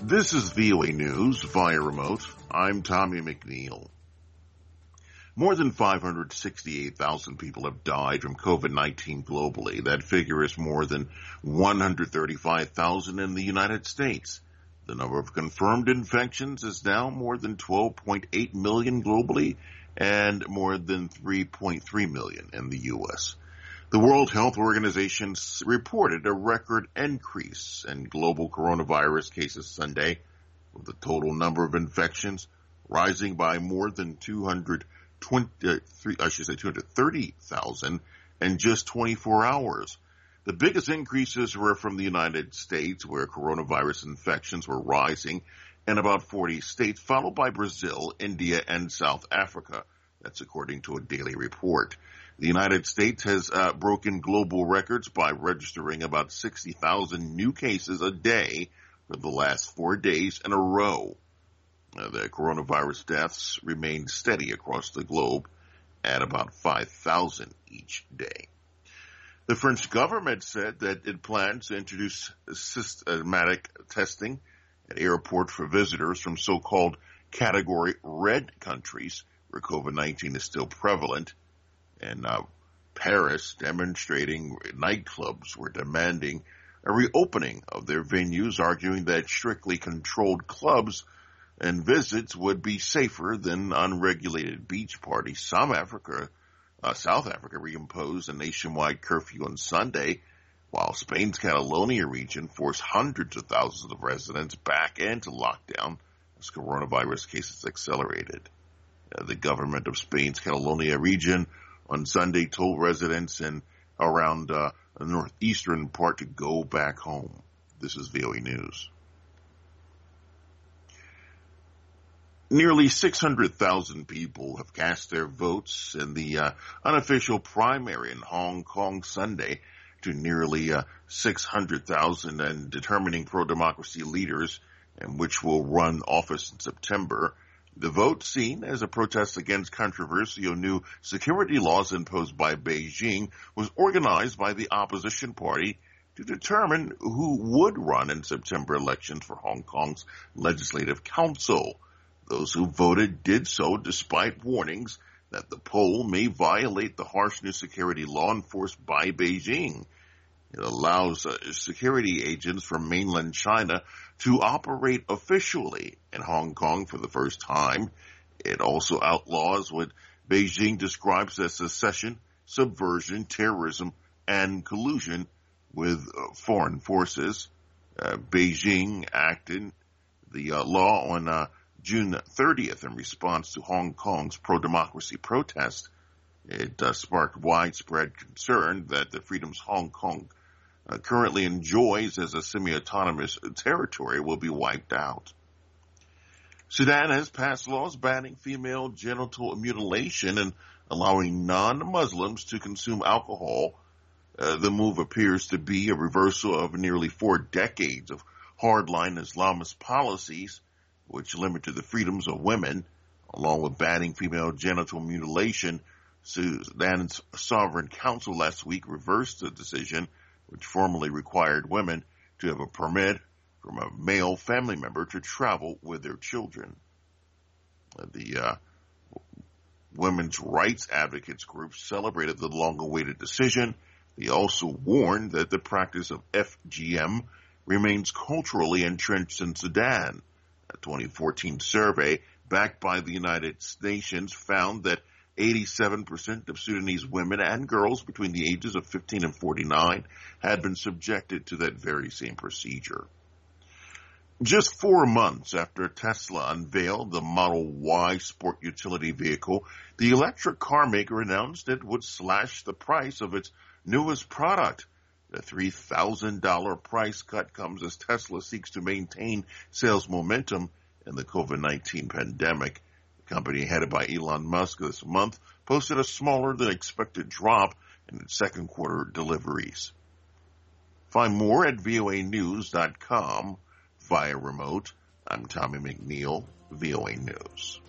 This is VOA News via remote. I'm Tommy McNeil. More than 568,000 people have died from COVID-19 globally. That figure is more than 135,000 in the United States. The number of confirmed infections is now more than 12.8 million globally and more than 3.3 million in the U.S. The World Health Organization reported a record increase in global coronavirus cases Sunday, with the total number of infections rising by more than 230,000 in just 24 hours. The biggest increases were from the United States, where coronavirus infections were rising in about 40 states, followed by Brazil, India, and South Africa. That's according to a daily report. The United States has broken global records by registering about 60,000 new cases a day for the last 4 days in a row. The coronavirus deaths remain steady across the globe at about 5,000 each day. The French government said that it plans to introduce systematic testing at airports for visitors from so-called Category Red countries where COVID-19 is still prevalent. In Paris, demonstrating nightclubs were demanding a reopening of their venues, arguing that strictly controlled clubs and visits would be safer than unregulated beach parties. South Africa reimposed a nationwide curfew on Sunday, while Spain's Catalonia region forced hundreds of thousands of residents back into lockdown as coronavirus cases accelerated. The government of Spain's Catalonia region on Sunday told residents in around the northeastern part to go back home. This is VOA News. Nearly 600,000 people have cast their votes in the unofficial primary in Hong Kong Sunday to nearly 600,000 and determining pro-democracy leaders, and which will run office in September. The vote, seen as a protest against controversial new security laws imposed by Beijing, was organized by the opposition party to determine who would run in September elections for Hong Kong's Legislative Council. Those who voted did so despite warnings that the poll may violate the harsh new security law enforced by Beijing. It allows security agents from mainland China to operate officially in Hong Kong for the first time. It also outlaws what Beijing describes as secession, subversion, terrorism, and collusion with foreign forces. Beijing acted the law on June 30th in response to Hong Kong's pro-democracy protest. It sparked widespread concern that the freedoms Hong Kong currently enjoys as a semi-autonomous territory will be wiped out. Sudan has passed laws banning female genital mutilation and allowing non-Muslims to consume alcohol. The move appears to be a reversal of nearly 4 decades of hardline Islamist policies, which limited the freedoms of women. Along with banning female genital mutilation, Sudan's Sovereign Council last week reversed the decision, which formerly required women to have a permit from a male family member to travel with their children. The women's rights advocates group celebrated the long-awaited decision. They also warned that the practice of FGM remains culturally entrenched in Sudan. A 2014 survey backed by the United Nations found that 87% of Sudanese women and girls between the ages of 15 and 49 had been subjected to that very same procedure. Just 4 months after Tesla unveiled the Model Y sport utility vehicle, the electric car maker announced it would slash the price of its newest product. The $3,000 price cut comes as Tesla seeks to maintain sales momentum in the COVID-19 pandemic. The company headed by Elon Musk this month posted a smaller than expected drop in its second quarter deliveries. Find more at voanews.com via remote. I'm Tommy McNeil, VOA News.